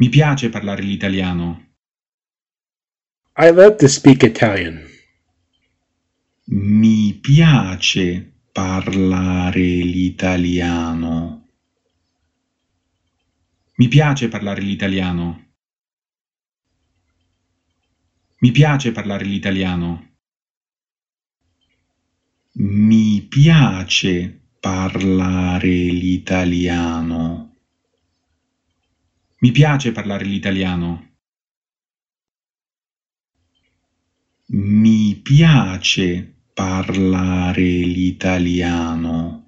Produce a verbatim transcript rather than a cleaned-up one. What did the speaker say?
Mi piace parlare l'italiano. I love to speak Italian. Mi piace parlare l'italiano. Mi piace parlare l'italiano. Mi piace parlare l'italiano. Mi piace parlare l'italiano. Mi piace parlare l'italiano. Mi piace parlare l'italiano.